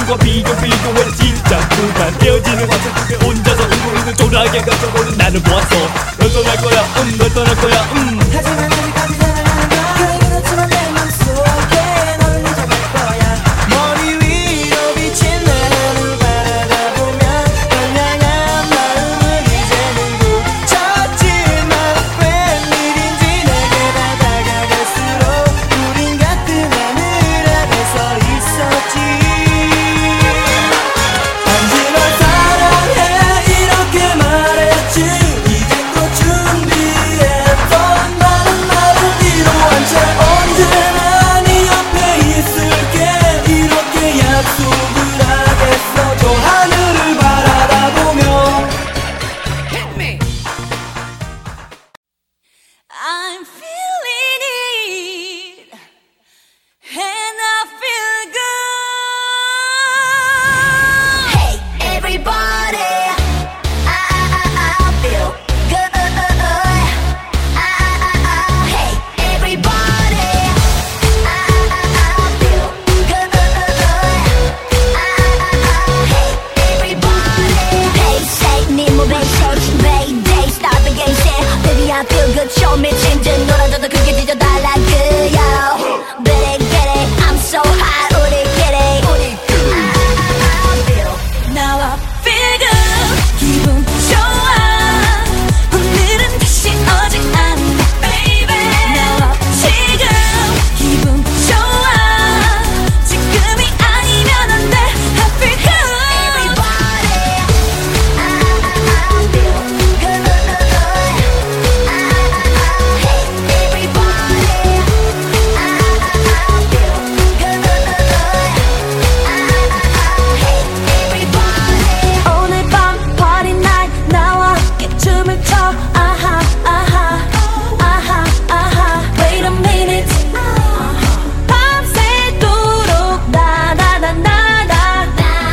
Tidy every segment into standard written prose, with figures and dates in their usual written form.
남과 비교해서 진짜 그만 헤어지는 과정에 혼자서 울고 졸하게 가져버린 나를 보았어. 널 떠날 거야 널 떠날 거야 하지만 아직까지 사랑하는 걸 그렇지만 내 맘속에 너를 잊어갈 거야. 머리 위로 비친 하늘을 바라다 보면 널 향한 마음을 이제는 굳혔지만 웬일인지 내게 다가갈수록 우린 같은 하늘 아래 서 있었지. 단지 널 사랑해 이렇게 말했지. 이제 또 준비했던 많은 말을 뒤로한 채 언제나 네 옆에 있을게 이렇게 약속을 하겠어. 저 하늘을 바라다 보면 I'm feeling it and I feel good. Hey everybody, I feel good. Hey everybody, I feel good. Hey everybody, hey say 네 몸에 shake baby start the game say baby I feel good. show me 진짜 놀아줘도 그게 뒤져달라 그요. Get it I'm so hot 우리끼리 I feel now I feel good. 기분 좋아 오늘은 다시 오지 않네 baby. now I 지금 기분 좋아 지금이 아니면 안 돼. I feel good. Everybody I feel good. Hey everybody I feel good. Hey everybody 오늘 밤 party night 나와 함께 춤을 춰. 아하 아하 아하 아하 wait a minute 밤새도록 나나나나나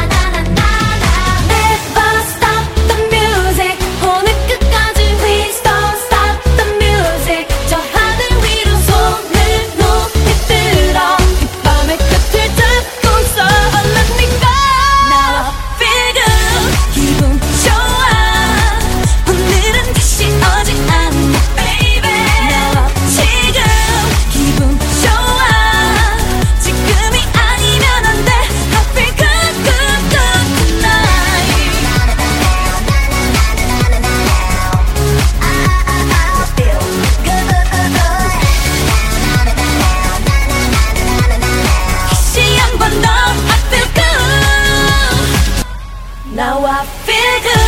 Never stop the music 오늘 끝까지 please don't stop the music. 저 하늘 위로 손을 높이 들어 이 밤의 끝을 잡고서 let me go. Now I feel good. 기분 좋아 오늘은 다시 오지 않네 baby. now I 지금 기분 좋아 지금이 아니면 안 돼. I feel good good good tonight. I feel good. 다시 한번 더 I feel good. Now I feel good.